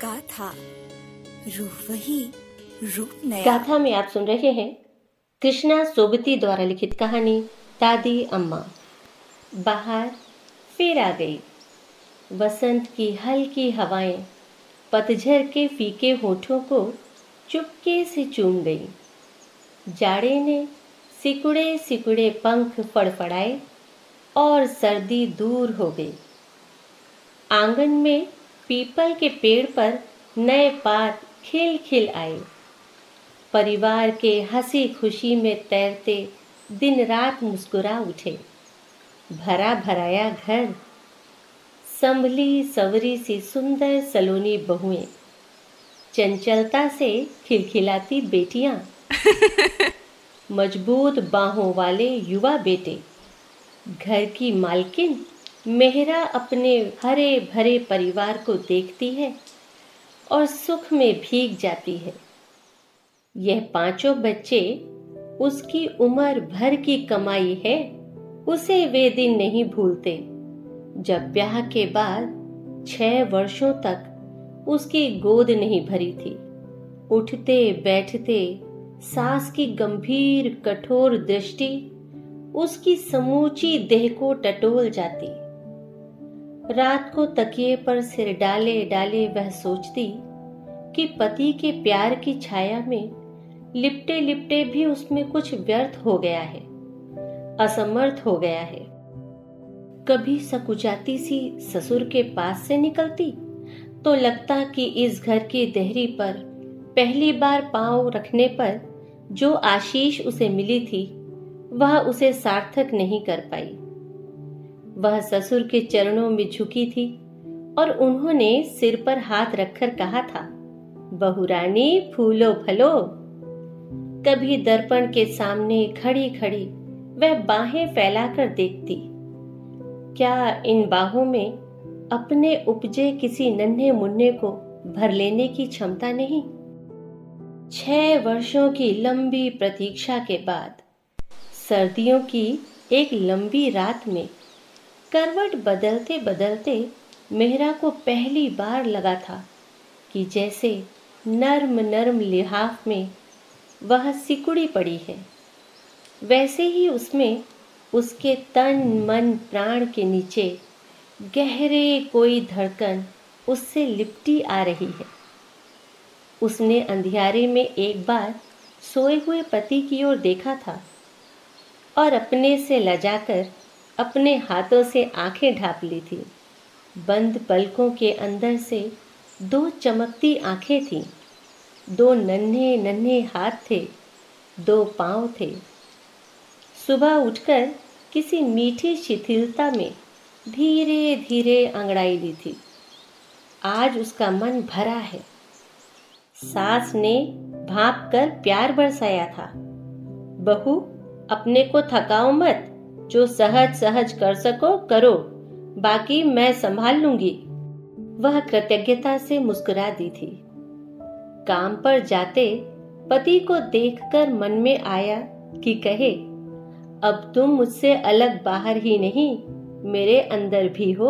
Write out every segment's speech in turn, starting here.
गाथा, रूह वही, रूप नया। गाथा में आप सुन रहे हैं कृष्णा सोबती द्वारा लिखित कहानी दादी अम्मा। बाहर फिर आ गई वसंत की हल्की हवाएं, पतझड़ के फीके होठों को चुपके से चूम गई। जाड़े ने सिकुड़े सिकुड़े पंख फड़फड़ाए और सर्दी दूर हो गई। आंगन में पीपल के पेड़ पर नए पात खिल खिल आए। परिवार के हंसी खुशी में तैरते दिन रात मुस्कुरा उठे। भरा भराया घर, संभली सवरी सी सुंदर सलोनी बहुएं, चंचलता से खिलखिलाती बेटियां, मजबूत बाहों वाले युवा बेटे। घर की मालकिन मेहरा अपने हरे भरे परिवार को देखती है और सुख में भीग जाती है। यह पांचों बच्चे उसकी उम्र भर की कमाई है। उसे वे दिन नहीं भूलते जब ब्याह के बाद 6 वर्षों तक उसकी गोद नहीं भरी थी। उठते बैठते सास की गंभीर कठोर दृष्टि उसकी समूची देह को टटोल जाती। रात को तकिए पर सिर डाले डाले वह सोचती कि पति के प्यार की छाया में लिपटे लिपटे भी उसमें कुछ व्यर्थ हो गया है, असमर्थ हो गया है। कभी सकुचाती सी ससुर के पास से निकलती तो लगता कि इस घर की देहरी पर पहली बार पांव रखने पर जो आशीष उसे मिली थी वह उसे सार्थक नहीं कर पाई। वह ससुर के चरणों में झुकी थी और उन्होंने सिर पर हाथ रखकर कहा था, बहू रानी फूलो फलो। कभी दर्पण के सामने खड़ी खड़ी वह बाहें फैलाकर देखती। क्या इन बाहों में अपने उपजे किसी नन्हे मुन्ने को भर लेने की क्षमता नहीं? 6 वर्षों की लंबी प्रतीक्षा के बाद सर्दियों की एक लंबी रात में करवट बदलते बदलते मेहरा को पहली बार लगा था कि जैसे नर्म नर्म लिहाफ में वह सिकुड़ी पड़ी है, वैसे ही उसमें उसके तन मन प्राण के नीचे गहरे कोई धड़कन उससे लिपटी आ रही है। उसने अंधियारे में एक बार सोए हुए पति की ओर देखा था और अपने से लजाकर अपने हाथों से आंखें ढांप ली थी। बंद पलकों के अंदर से 2 चमकती आंखें थीं, 2 नन्हे नन्हे हाथ थे, 2 पांव थे। सुबह उठकर किसी मीठी शिथिलता में धीरे धीरे अंगड़ाई ली थी। आज उसका मन भरा है। सास ने भांप कर प्यार बरसाया था, बहू अपने को थकाओ मत, जो सहज सहज कर सको करो, बाकी मैं संभाल लूंगी। वह कृतज्ञता से मुस्कुरा दी थी। काम पर जाते पति को देखकर मन में आया कि कहे, अब तुम मुझसे अलग बाहर ही नहीं, मेरे अंदर भी हो।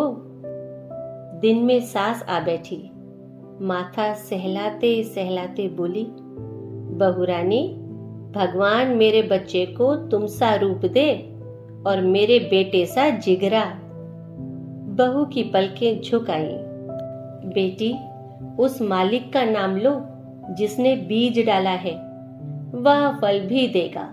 दिन में सास आ बैठी, माथा सहलाते सहलाते बोली, बहू रानी, भगवान मेरे बच्चे को तुम सा रूप दे और मेरे बेटे सा जिगरा। बहू की पलकें झुक आईं। बेटी, उस मालिक का नाम लो जिसने बीज डाला है, वह फल भी देगा।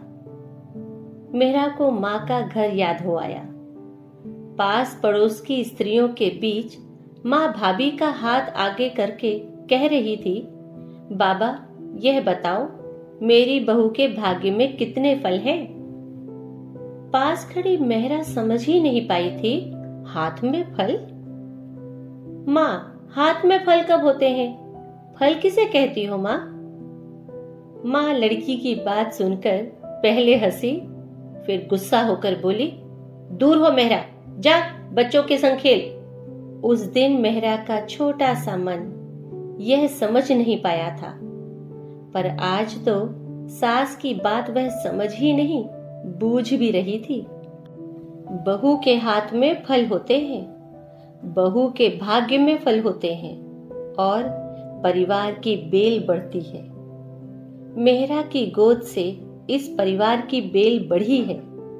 मेहरा को माँ का घर याद हो आया। पास पड़ोस की स्त्रियों के बीच माँ भाभी का हाथ आगे करके कह रही थी, बाबा यह बताओ मेरी बहू के भाग्य में कितने फल हैं? पास खड़ी मेहरा समझ ही नहीं पाई थी, हाथ में फल? माँ, हाथ में फल कब होते हैं? फल किसे कहती हो माँ? माँ लड़की की बात सुनकर पहले हंसी, फिर गुस्सा होकर बोली, दूर हो मेहरा, जा बच्चों के संग खेल। उस दिन मेहरा का छोटा सा मन यह समझ नहीं पाया था, पर आज तो सास की बात वह समझ ही नहीं, बूझ भी रही थी। बहू के हाथ में फल होते हैं, बहू के भाग्य में फल होते हैं और परिवार की बेल बढ़ती है। मेहरा की गोद से इस परिवार की बेल बढ़ी है।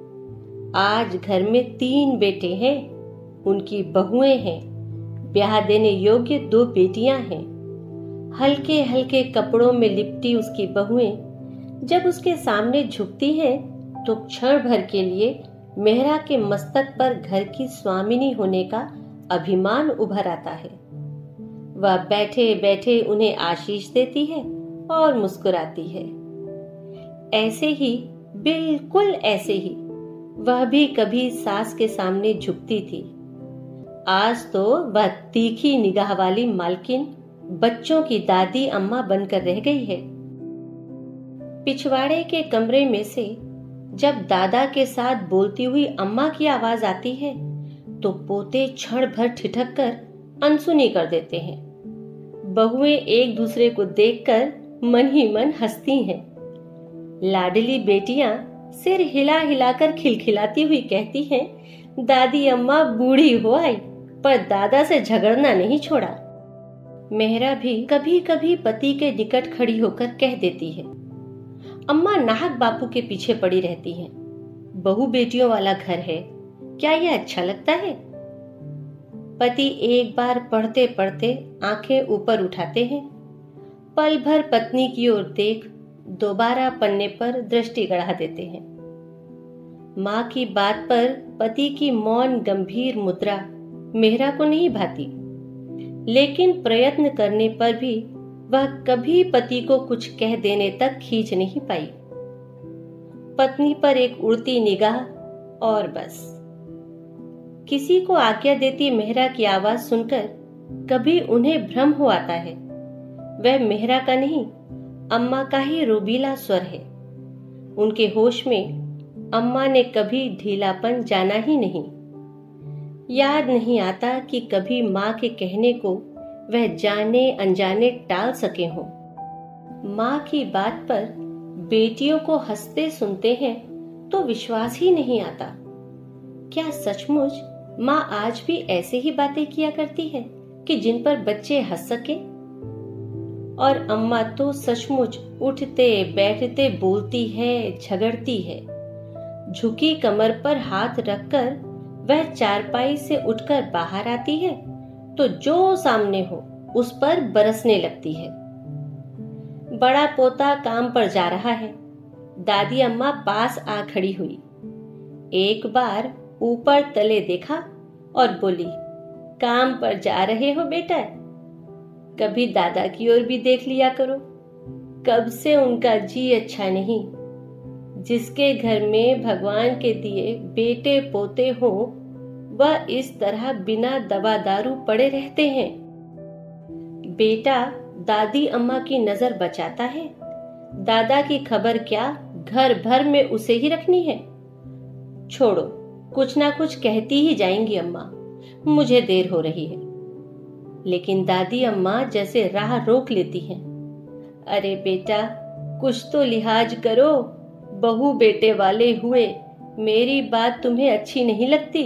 आज घर में 3 बेटे हैं, उनकी बहुएं हैं, ब्याह देने योग्य 2 बेटियां हैं। हल्के हल्के कपड़ों में लिपटी उसकी बहुएं जब उसके सामने झुकती हैं तो क्षण भर के लिए मेहरा के मस्तक पर घर की स्वामिनी होने का अभिमान उभर आता है। वह बैठे बैठे उन्हें आशीष देती है और मुस्कुराती है। ऐसे ही, बिल्कुल ऐसे ही वह भी कभी सास के सामने झुकती थी। आज तो वह तीखी निगाह वाली मालकिन बच्चों की दादी अम्मा बनकर रह गई है। पिछवाड़े के कमरे में से जब दादा के साथ बोलती हुई अम्मा की आवाज आती है तो पोते क्षण भर ठिठक कर अनसुनी कर देते हैं। बहुएं एक दूसरे को देखकर मन ही मन हंसती हैं। लाडली बेटियां सिर हिला हिलाकर खिलखिलाती हुई कहती हैं, दादी अम्मा बूढ़ी हो आई पर दादा से झगड़ना नहीं छोड़ा। मेहरा भी कभी कभी पति के निकट खड़ी होकर कह देती है, अम्मा नाहक बापू के पीछे पड़ी रहती हैं। बहू बेटियों वाला घर है, क्या यह अच्छा लगता है? पति एक बार पढ़ते पढ़ते आंखें ऊपर उठाते हैं, पल भर पत्नी की ओर देख दोबारा पन्ने पर दृष्टि गड़ा देते हैं। माँ की बात पर पति की मौन गंभीर मुद्रा मेहरा को नहीं भाती, लेकिन प्रयत्न करने पर भी वह कभी पति को कुछ कह देने तक खींच नहीं पाई। पत्नी पर एक उड़ती निगाह और बस। किसी को आज्ञा देती मेहरा की आवाज सुनकर कभी उन्हें भ्रम हो आता है, वह मेहरा का नहीं, अम्मा का ही रोबीला स्वर है। उनके होश में अम्मा ने कभी ढीलापन जाना ही नहीं। याद नहीं आता कि कभी माँ के कहने को वह जाने अनजाने टाल सके हों। माँ की बात पर बेटियों को हंसते सुनते हैं तो विश्वास ही नहीं आता। क्या सचमुच माँ आज भी ऐसे ही बातें किया करती है कि जिन पर बच्चे हंस सके? और अम्मा तो सचमुच उठते बैठते बोलती है, झगड़ती है। झुकी कमर पर हाथ रखकर वह चारपाई से उठकर बाहर आती है तो जो सामने हो उस पर बरसने लगती है। बड़ा पोता काम पर जा रहा है, दादी अम्मा पास आ खड़ी हुई। एक बार ऊपर तले देखा और बोली, काम पर जा रहे हो बेटा? कभी दादा की ओर भी देख लिया करो। कब से उनका जी अच्छा नहीं। जिसके घर में भगवान के दिए बेटे पोते हो वह इस तरह बिना दवा दारू पड़े रहते हैं। बेटा दादी अम्मा की नजर बचाता है, दादा की खबर क्या घर भर में उसे ही रखनी है। छोड़ो, कुछ ना कुछ कहती ही जाएंगी अम्मा, मुझे देर हो रही है। लेकिन दादी अम्मा जैसे राह रोक लेती हैं। अरे बेटा, कुछ तो लिहाज करो, बहू बेटे वाले हुए, मेरी बात तुम्हें अच्छी नहीं लगती?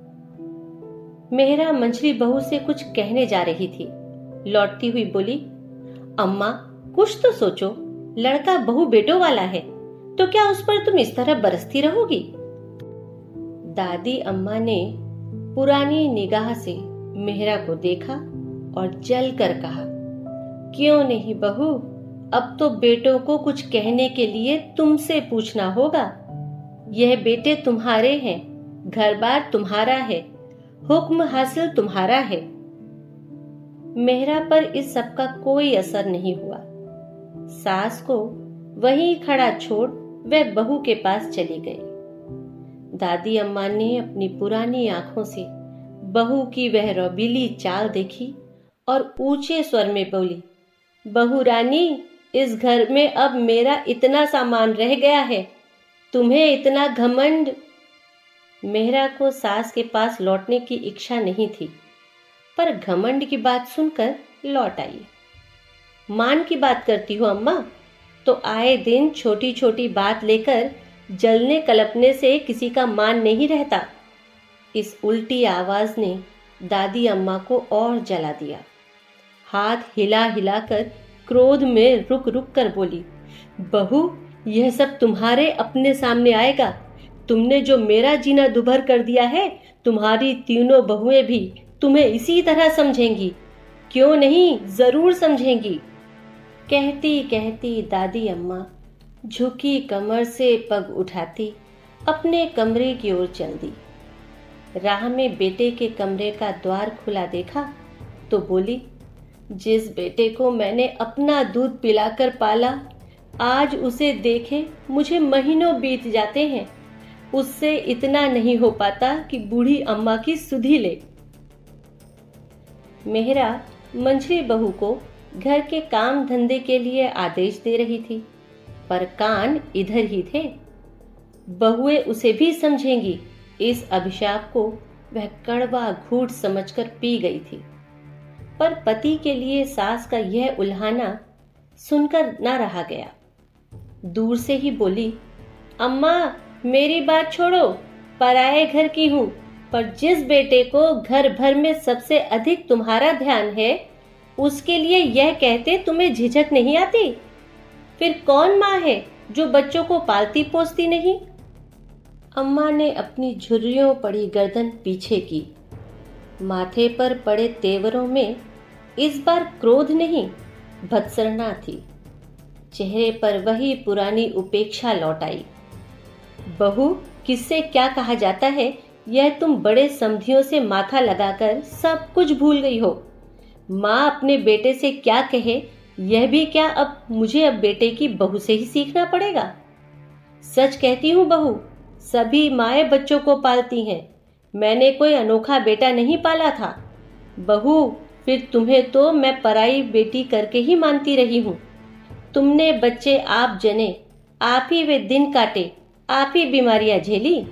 मेहरा मंझली बहू से कुछ कहने जा रही थी, लौटती हुई बोली, अम्मा कुछ तो सोचो, लड़का बहू बेटों वाला है तो क्या उस पर तुम इस तरह बरसती रहोगी? दादी अम्मा ने पुरानी निगाह से मेहरा को देखा और जल कर कहा, क्यों नहीं बहू, अब तो बेटों को कुछ कहने के लिए तुमसे पूछना होगा। यह बेटे तुम्हारे हैं, घर बार तुम्हारा है, हुक्म हासिल तुम्हारा है। मेहरा पर इस सब का कोई असर नहीं हुआ। सास को वहीं खड़ा छोड़ वह बहू के पास चली गई। दादी अम्मा ने अपनी पुरानी आंखों से बहू की वह रौबीली चाल देखी और ऊंचे स्वर में बोली, बहू रानी, इस घर में अब मेरा इतना सामान रह गया है, तुम्हें इतना घमंड। मेहरा को सास के पास लौटने की इच्छा नहीं थी, पर घमंड की बात सुनकर लौट आई। मान की बात करती हो अम्मा, तो आए दिन छोटी छोटी बात लेकर जलने कलपने से किसी का मान नहीं रहता। इस उल्टी आवाज ने दादी अम्मा को और जला दिया। हाथ हिला हिलाकर क्रोध में रुक रुक कर बोली, बहू, यह सब तुम्हारे अपने सामने आएगा। तुमने जो मेरा जीना दुभर कर दिया है, तुम्हारी तीनों बहुएं भी तुम्हें इसी तरह समझेंगी। क्यों नहीं, जरूर समझेंगी। कहती कहती दादी अम्मा झुकी कमर से पग उठाती अपने कमरे की ओर चल दी। राह में बेटे के कमरे का द्वार खुला देखा तो बोली, जिस बेटे को मैंने अपना दूध पिलाकर पाला, आज उसे देखे मुझे महीनों बीत जाते हैं। उससे इतना नहीं हो पाता कि बूढ़ी अम्मा की सुधि ले। मेहरा मंझली बहू को घर के काम धंधे के लिए आदेश दे रही थी, पर कान इधर ही थे। बहुएं उसे भी समझेंगी, इस अभिशाप को वह कड़वा घूंट समझकर पी गई थी। पर पति के लिए सास का यह उल्हाना सुनकर न रहा गया। दूर से ही बोली, अम्मा, मेरी बात छोड़ो, पराए घर की हूं, पर जिस बेटे को घर भर में सबसे अधिक तुम्हारा ध्यान है, उसके लिए यह कहते तुम्हें झिझक नहीं आती? फिर कौन माँ है जो बच्चों को पालती पोसती नहीं? अम्मा ने अपनी झुर्रियों पड़ी गर्दन पीछे की। माथे पर पड़े तेवरों में इस बार क्रोध नहीं, भत्सरना थी। चेहरे पर वही पुरानी उपेक्षा लौट आई। बहू, किससे क्या कहा जाता है, यह तुम बड़े समधियों से माथा लगाकर सब कुछ भूल गई हो। माँ अपने बेटे से क्या कहे, यह भी क्या अब मुझे अब बेटे की बहू से ही सीखना पड़ेगा? सच कहती हूँ बहू, सभी माएँ बच्चों को पालती हैं। मैंने कोई अनोखा बेटा नहीं पाला था। बहू, फिर तुम्हें तो मैं पराई बेटी करके ही मानती रही हूँ। तुमने बच्चे आप जने, आप ही वे दिन काटे, आप ही बीमारियां झेली।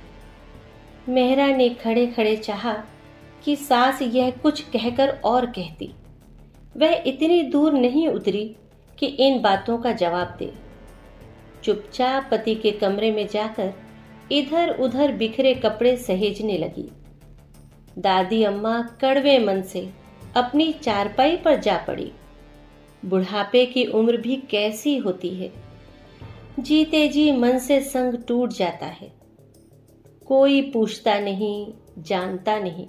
मेहरा ने खड़े खड़े चाहा कि सास यह कुछ कहकर और कहती। वह इतनी दूर नहीं उतरी कि इन बातों का जवाब दे। चुपचाप पति के कमरे में जाकर इधर उधर बिखरे कपड़े सहेजने लगी। दादी अम्मा कड़वे मन से अपनी चारपाई पर जा पड़ी। बुढ़ापे की उम्र भी कैसी होती है, जीते जी मन से संग टूट जाता है। कोई पूछता नहीं, जानता नहीं।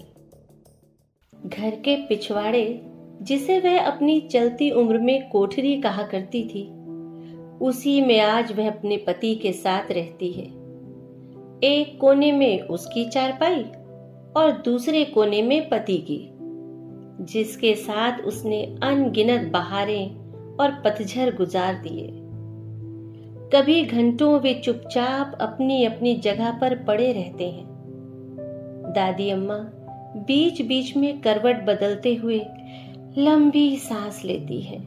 घर के पिछवाड़े, जिसे वह अपनी चलती उम्र में कोठरी कहा करती थी, उसी में आज वह अपने पति के साथ रहती है। एक कोने में उसकी चारपाई और दूसरे कोने में पति की, जिसके साथ उसने अनगिनत बहारें और पतझड़ गुजार दिए। कभी घंटों वे चुपचाप अपनी अपनी जगह पर पड़े रहते हैं। दादी अम्मा बीच बीच में करवट बदलते हुए लंबी सांस लेती है।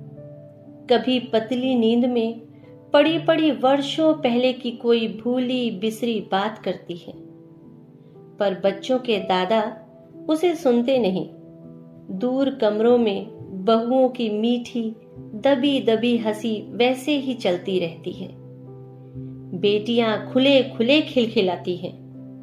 कभी पतली नींद में पड़ी पड़ी वर्षों पहले की कोई भूली बिसरी बात करती है, पर बच्चों के दादा उसे सुनते नहीं। दूर कमरों में बहुओं की मीठी दबी दबी हंसी वैसे ही चलती रहती है। बेटियां खुले खुले खिलखिलाती हैं।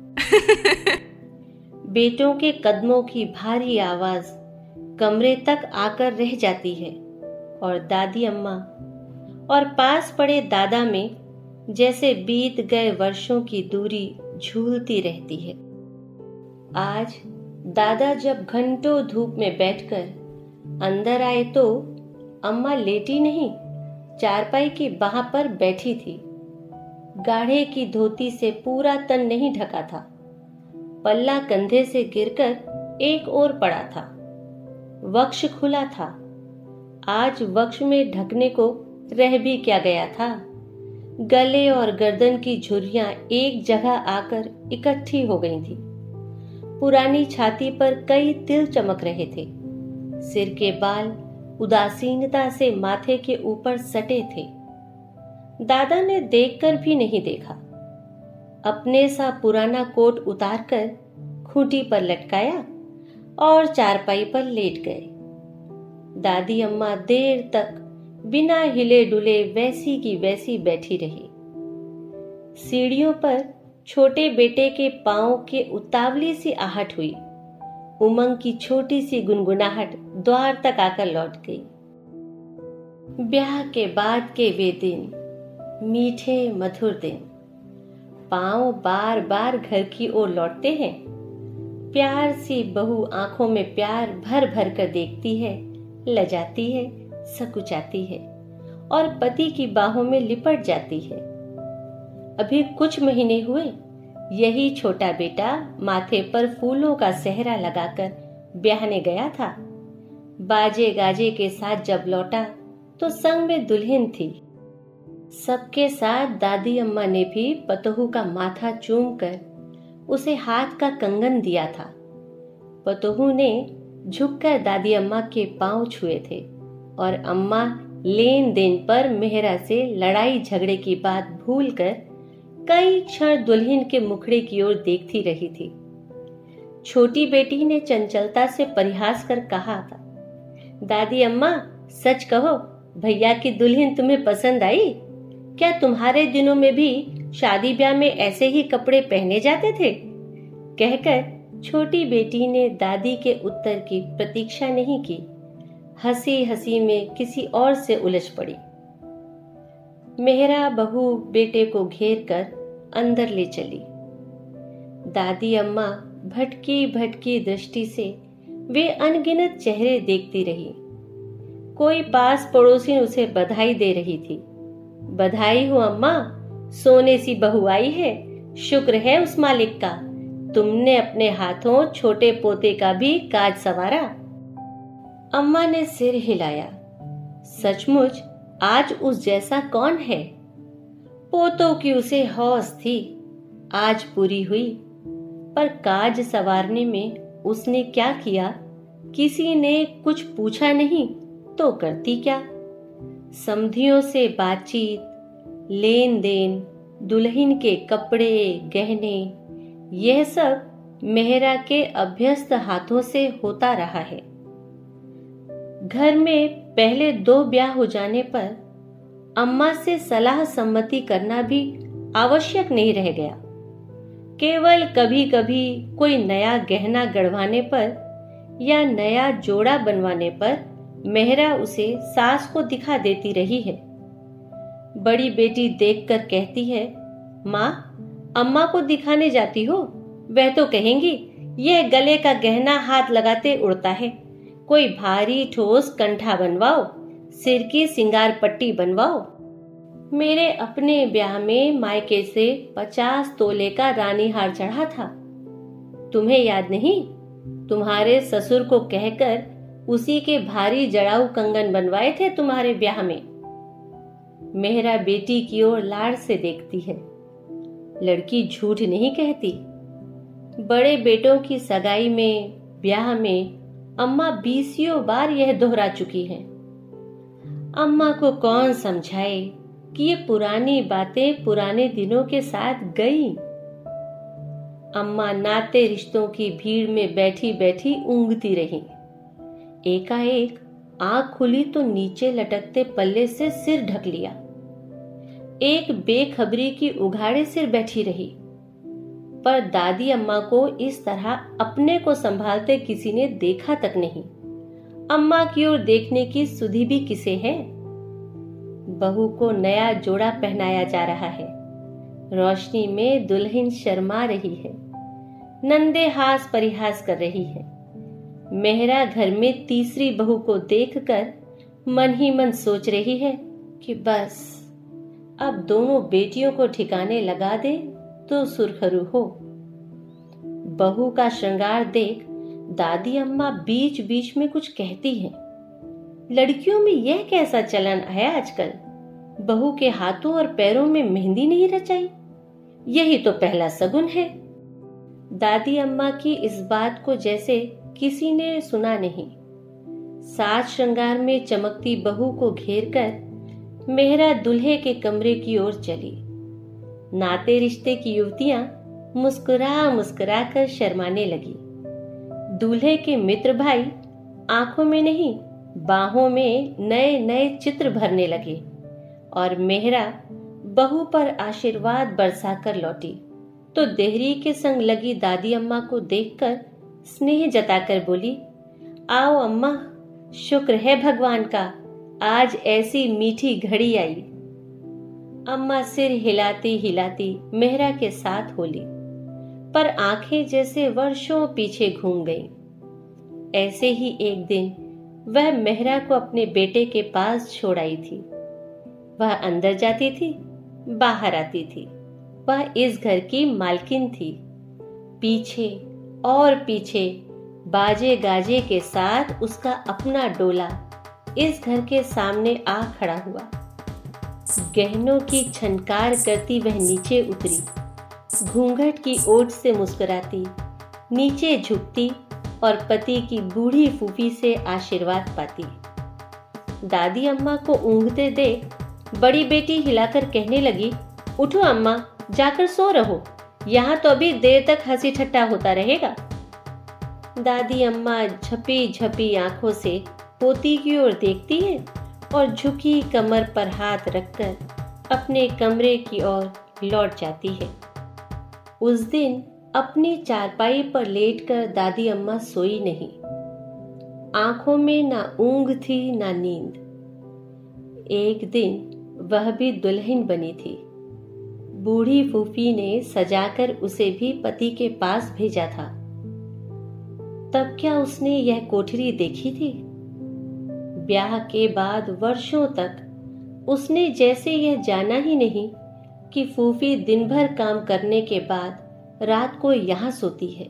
बेटों के कदमों की भारी आवाज कमरे तक आकर रह जाती है और दादी अम्मा और पास पड़े दादा में जैसे बीत गए वर्षों की दूरी झूलती रहती है। आज दादा जब घंटों धूप में बैठकर अंदर आए तो अम्मा लेटी नहीं, चारपाई की बाह पर बैठी थी। गाढ़े की धोती से पूरा तन नहीं ढका था। पल्ला कंधे से गिरकर एक ओर पड़ा था। वक्ष खुला था। आज वक्ष में ढकने को रह भी क्या गया था। गले और गर्दन की झुर्रियां एक जगह आकर इकट्ठी हो गई थी। पुरानी छाती पर कई तिल चमक रहे थे। सिर के बाल उदासीनता से माथे के ऊपर सटे थे। दादा ने देखकर भी नहीं देखा। अपने सा पुराना कोट उतारकर खूंटी पर लटकाया और चारपाई पर लेट गए। दादी अम्मा देर तक बिना हिले डुले वैसी की वैसी बैठी रही। सीढ़ियों पर छोटे बेटे के पांव के उतावली सी आहट हुई। उमंग की छोटी सी गुनगुनाहट द्वार तक आकर लौट गई। ब्याह के बाद के वे दिन, मीठे मधुर दिन, पांव बार बार घर की ओर लौटते हैं। प्यार सी बहू आंखों में प्यार भर भर कर देखती है, लजाती है, सकुचाती है और पति की बाहों में लिपट जाती है। अभी कुछ महीने हुए, यही छोटा बेटा माथे पर फूलों का सेहरा लगाकर ब्याहने गया था। बाजे गाजे के साथ जब लौटा तो संग में दुल्हन थी। सबके साथ दादी अम्मा ने भी पतोहू का माथा चूमकर उसे हाथ का कंगन दिया था। पतोहू ने झुककर दादी अम्मा के पांव छुए थे और अम्मा लेन देन पर मेहरा से लड़ाई झगड़े की बात भूलकर कई क्षण दुल्हन के मुखड़े की ओर देखती रही थी। छोटी बेटी ने चंचलता से परिहास कर कहा था, दादी अम्मा सच कहो, भैया की दुल्हन तुम्हें पसंद आई? क्या तुम्हारे दिनों में भी शादी ब्याह में ऐसे ही कपड़े पहने जाते थे? कहकर छोटी बेटी ने दादी के उत्तर की प्रतीक्षा नहीं की, हंसी हंसी में किसी और से उलझ पड़ी। मेहरा बहू बेटे को घेर कर अंदर ले चली। दादी अम्मा भटकी भटकी दृष्टि से वे अनगिनत चेहरे देखती रही। कोई पास पड़ोसी उसे बधाई दे रही थी। बधाई हो अम्मा, सोने सी बहू आई है, शुक्र है उस मालिक का, तुमने अपने हाथों छोटे पोते का भी काज सवारा। अम्मा ने सिर हिलाया। सचमुच आज उस जैसा कौन है? पोतों की उसे हौस थी, आज पूरी हुई। पर काज सवारने में उसने क्या किया? किसी ने कुछ पूछा नहीं तो करती क्या? समधियों से बातचीत, लेन देन, दुल्हन के कपड़े गहने, यह सब मेहरा के अभ्यस्त हाथों से होता रहा है। घर में पहले 2 ब्याह हो जाने पर अम्मा से सलाह सम्मति करना भी आवश्यक नहीं रह गया। केवल कभी कभी कोई नया गहना गढ़वाने पर या नया जोड़ा बनवाने पर मेहरा उसे सास को दिखा देती रही है। बड़ी बेटी देखकर कहती है, माँ, अम्मा को दिखाने जाती हो? वह तो कहेंगी यह गले का गहना हाथ लगाते उड़ता है, कोई भारी ठोस कंठा बनवाओ, सिर की सिंगार पट्टी बनवाओ। मेरे अपने ब्याह में मायके से 50 तोले का रानी हार चढ़ा था, तुम्हें याद नहीं? तुम्हारे ससुर को कहकर उसी के भारी जड़ाऊ कंगन बनवाए थे तुम्हारे ब्याह में। मेहरा बेटी की ओर लाड़ से देखती है। लड़की झूठ नहीं कहती। बड़े बेटों की सगाई में, ब्याह में अम्मा 20 बार यह दोहरा चुकी हैं। अम्मा को कौन समझाए कि ये पुरानी बातें पुराने दिनों के साथ गई। अम्मा नाते रिश्तों की भीड़ में बैठी बैठी ऊँघती रही। एकाएक आंख खुली तो नीचे लटकते पल्ले से सिर ढक लिया। एक बेखबरी की उघाड़े सिर बैठी रही। पर दादी अम्मा को इस तरह अपने को संभालते किसी ने देखा तक नहीं। अम्मा की ओर देखने की सुधि भी किसे है? बहू को नया जोड़ा पहनाया जा रहा है। रोशनी में दुल्हन शर्मा रही है। नंदे हास परिहास कर रही है। मेहरा घर में तीसरी बहू को देखकर मन ही मन सोच रही है कि बस अब दोनों बेटियों को ठिकाने लगा दे तो सुरखरू हो। बहू का श्रृंगार देख दादी अम्मा बीच बीच में कुछ कहती हैं। लड़कियों में यह कैसा चलन है आजकल? बहू के हाथों और पैरों में मेहंदी नहीं रचाई, यही तो पहला सगुन है। दादी अम्मा की इस बात को जैसे किसी ने सुना नहीं। साज श्रृंगार में चमकती बहू को घेरकर मेहरा दूल्हे के कमरे की ओर चली। नाते रिश्ते की युवतियां मुस्कुरा मुस्कुरा कर शर्माने लगी। दूल्हे के मित्र भाई आंखों में नहीं बाहों में नए नए चित्र भरने लगे और मेहरा बहू पर आशीर्वाद बरसाकर लौटी तो देहरी के संग लगी दादी अम्मा को देखकर स्नेह जताकर बोली, आओ अम्मा, शुक्र है भगवान का, आज ऐसी मीठी घड़ी आई। अम्मा सिर हिलाती हिलाती मेहरा के साथ बोली, पर आंखें जैसे वर्षों पीछे घूम गईं। ऐसे ही एक दिन वह मेहरा को अपने बेटे के पास छोड़ आई थी। वह अंदर जाती थी, बाहर आती थी। वह इस घर की मालकिन थी। पीछे और पीछे बाजे गाजे के साथ उसका अपना डोला इस घर के सामने आ खड़ा हुआ। गहनों की छनकार करती वह नीचे उतरी, घूंघट की ओट से मुस्कुराती, नीचे झुकती और पति की बूढ़ी फूफी से आशीर्वाद पाती। दादी अम्मा को ऊँघते देख बड़ी बेटी हिलाकर कहने लगी, उठो अम्मा, जाकर सो रहो, यहाँ तो अभी देर तक हंसी ठट्टा होता रहेगा। दादी अम्मा झपी झपी आंखों से पोती की ओर देखती है और झुकी कमर पर हाथ रखकर अपने कमरे की ओर लौट जाती है। उस दिन अपनी चारपाई पर लेटकर दादी अम्मा सोई नहीं। आंखों में ना ऊंघ थी ना नींद। एक दिन वह भी दुल्हन बनी थी। बूढ़ी फूफी ने सजाकर उसे भी पति के पास भेजा था। तब क्या उसने यह कोठरी देखी थी? ब्याह के बाद वर्षों तक उसने जैसे यह जाना ही नहीं कि फूफी दिन भर काम करने के बाद रात को यहां सोती है।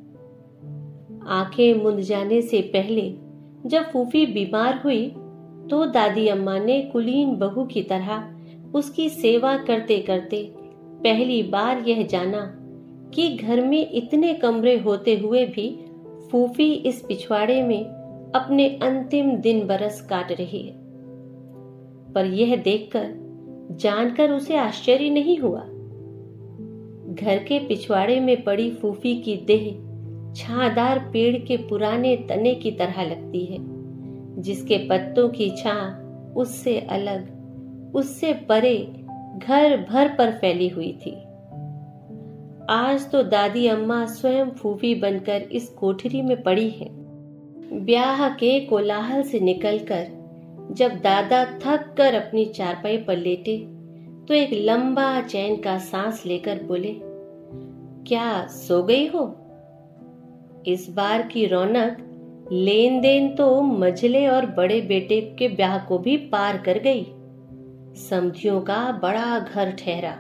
आंखें मुंद जाने से पहले जब फूफी बीमार हुई तो दादी अम्मा ने कुलीन बहू की तरह उसकी सेवा करते करते पहली बार यह जाना कि घर में इतने कमरे होते हुए भी फूफी इस पिछवाड़े में अपने अंतिम दिन बरस काट रही है। पर यह देखकर जानकर उसे आश्चर्य नहीं हुआ। घर के पिछवाड़े में पड़ी फूफी की देह छांदार पेड़ के पुराने तने की तरह लगती है, जिसके पत्तों की छां उससे अलग, उससे परे घर भर पर फैली हुई थी। आज तो दादी अम्मा स्वयं फूफी बनकर इस कोठरी में पड़ी है। ब्याह के कोलाहल से निकलकर जब दादा थक कर अपनी चारपाई पर लेटे तो एक लंबा चैन का सांस लेकर बोले, क्या सो गई हो? इस बार की रौनक लेन देन तो मझले और बड़े बेटे के ब्याह को भी पार कर गई। समधियों का बड़ा घर ठहरा।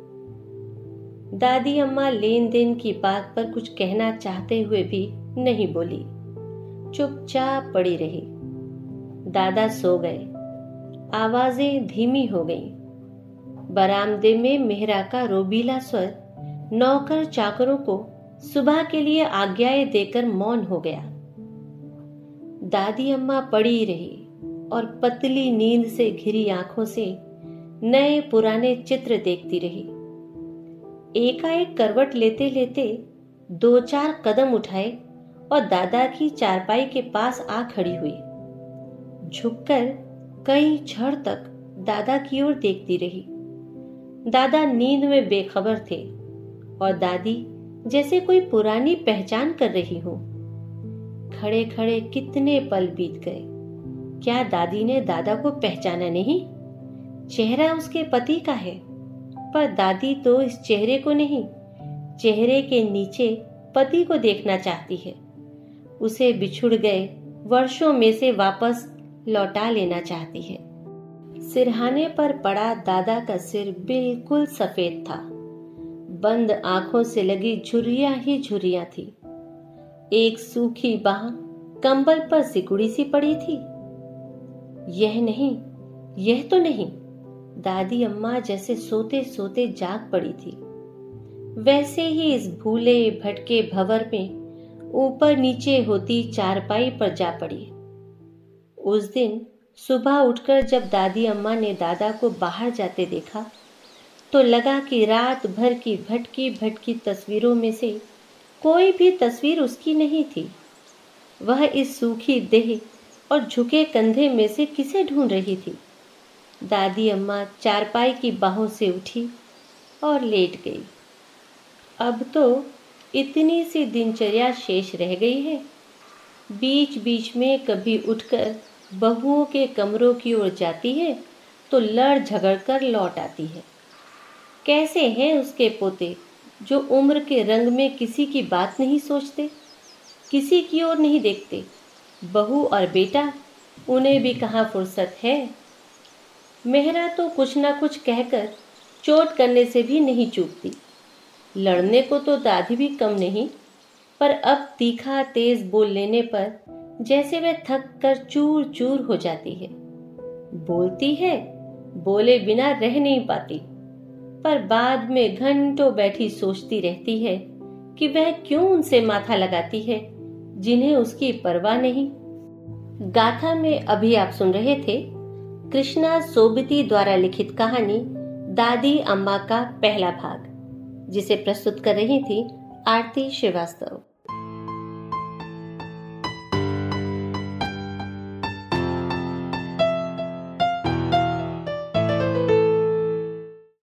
दादी अम्मा लेन देन की बात पर कुछ कहना चाहते हुए भी नहीं बोली, चुपचाप पड़ी रही। दादा सो गए। आवाजें धीमी हो गईं। बरामदे में मेहरा का रोबीला स्वर नौकर चाकरों को सुबह के लिए आज्ञाएं देकर मौन हो गया। दादी अम्मा पड़ी रही और पतली नींद से घिरी आंखों से नए पुराने चित्र देखती रही। एकाएक करवट लेते लेते 2-4 कदम उठाए और दादा की चारपाई के पास आ खड़ी हुई। झुककर कई क्षण तक दादा की ओर देखती रही। दादा नींद में बेखबर थे और दादी जैसे कोई पुरानी पहचान कर रही हो। खड़े खड़े कितने पल बीत गए। क्या दादी ने दादा को पहचाना नहीं? चेहरा उसके पति का है, पर दादी तो इस चेहरे को नहीं, चेहरे के नीचे पति को देखना चाहती है। उसे बिछुड़ गए वर्षों में से वापस लौटा लेना चाहती है। सिरहाने पर पड़ा दादा का सिर बिल्कुल सफेद था। बंद आंखों से लगी झुर्रियां ही झुर्रियां थी। एक सूखी बाह कंबल पर सिकुड़ी सी पड़ी थी। यह नहीं, यह तो नहीं। दादी अम्मा जैसे सोते सोते जाग पड़ी थी, वैसे ही इस भूले भटके भंवर में ऊपर नीचे होती चारपाई पर जा पड़ी। उस दिन सुबह उठकर जब दादी अम्मा ने दादा को बाहर जाते देखा तो लगा कि रात भर की भटकी भटकी तस्वीरों में से कोई भी तस्वीर उसकी नहीं थी। वह इस सूखी देह और झुके कंधे में से किसे ढूंढ रही थी। दादी अम्मा चारपाई की बाहों से उठी और लेट गई। अब तो इतनी सी दिनचर्या शेष रह गई है। बीच बीच में कभी उठकर बहुओं के कमरों की ओर जाती है तो लड़ झगड़ कर लौट आती है। कैसे हैं उसके पोते जो उम्र के रंग में किसी की बात नहीं सोचते, किसी की ओर नहीं देखते। बहू और बेटा, उन्हें भी कहाँ फुर्सत है। मेहरा तो कुछ ना कुछ कहकर चोट करने से भी नहीं चूकती। लड़ने को तो दादी भी कम नहीं, पर अब तीखा तेज बोल लेने पर जैसे वह थक कर चूर चूर हो जाती है। बोलती है, बोले बिना रह नहीं पाती, पर बाद में घंटों बैठी सोचती रहती है कि वह क्यों उनसे माथा लगाती है जिन्हें उसकी परवाह नहीं। गाथा में अभी आप सुन रहे थे कृष्णा सोबती द्वारा लिखित कहानी दादी अम्मा का पहला भाग, जिसे प्रस्तुत कर रही थी आरती श्रीवास्तव।